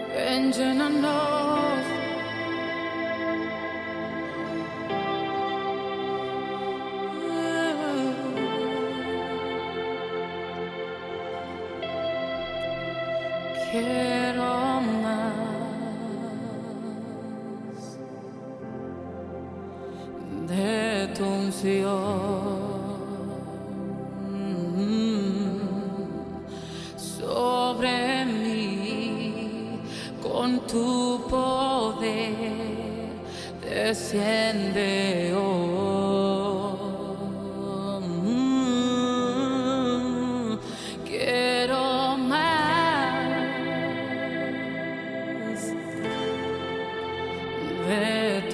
Ven, llénanos. Quiero más de tu unción sobre mí, con tu poder desciende hoy. Quiero más de tu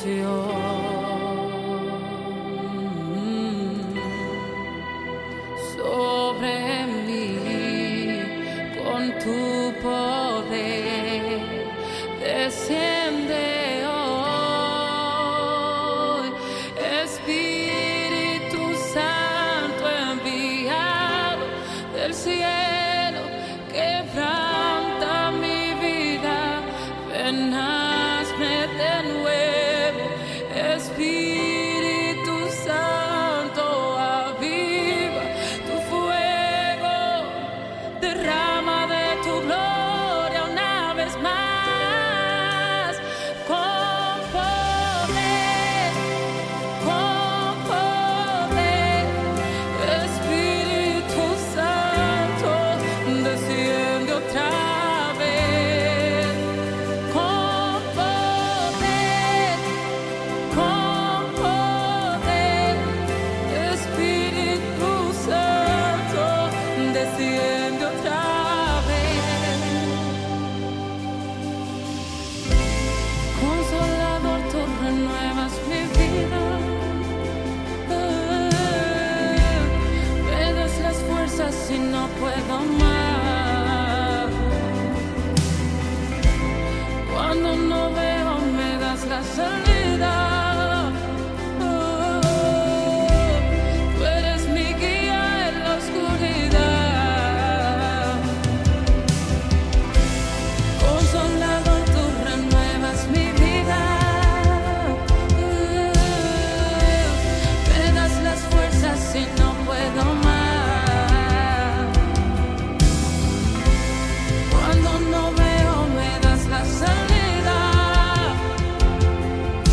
unción sobre mí, con tu poder desciende hoy. Espíritu Santo enviado del cielo, quebranta mi vida, ven, hazme de nuevo. Espíritu Santo, aviva tu fuego, derrama de tu gloria una vez más, con poder, con poder. Espíritu Santo, desciende otra vez, con poder, con poder. Espíritu Santo, desciende otra vez. Consolador, tú renuevas mi vida. Me das las fuerzas y no puedo más. Cuando no veo, me das la salida. Tú eres mi guía en la oscuridad. Consolador, tú renuevas mi vida. Me das las fuerzas y no puedo más. Cuando no veo, me das la salida.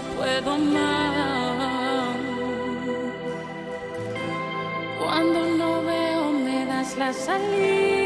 puedo más. Cuando no veo me das la salida.